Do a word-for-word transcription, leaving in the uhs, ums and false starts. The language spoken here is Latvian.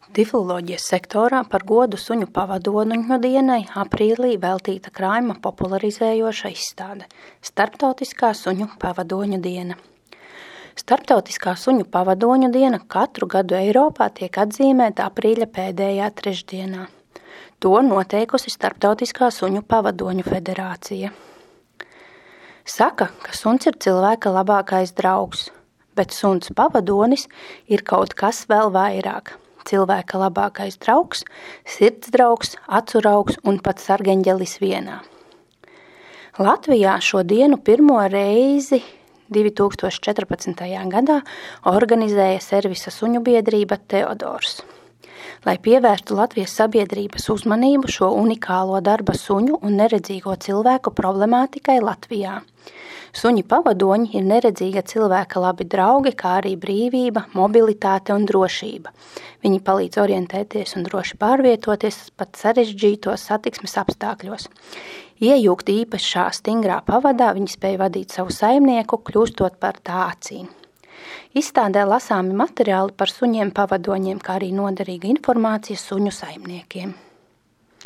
Tifloloģijas sektorā par godu suņu pavadoņu dienai aprīlī veltīta krājuma popularizējoša izstāde – Starptautiskā suņu pavadoņu diena. Starptautiskā suņu pavadoņu diena katru gadu Eiropā tiek atzīmēta aprīļa pēdējā trešdienā. To noteikusi Starptautiskā suņu pavadoņu federācija. Saka, ka suns ir cilvēka labākais draugs, bet suns pavadonis ir kaut kas vēl vairāk. Cilvēka labākais draugs, sirdsdraugs, acuraugs un pat sargeņģelis vienā. Latvijā šo dienu pirmo reizi divi tūkstoši četrpadsmitajā gadā organizēja servisa suņu biedrība Teodors. Lai pievērstu Latvijas sabiedrības uzmanību šo unikālo darba suņu un neredzīgo cilvēku problemātikai Latvijā. Suņi pavadoņi ir neredzīga cilvēka labi draugi, kā arī brīvība, mobilitāte un drošība. Viņi palīdz orientēties un droši pārvietoties pat sarežģītos satiksmes apstākļos. Iejūgt īpašā stingrā pavadā, viņi spēj vadīt savu saimnieku, kļūstot par tā acīm. Izstādē lasāmi materiāli par suņiem pavadoņiem, kā arī noderīga informācija suņu saimniekiem.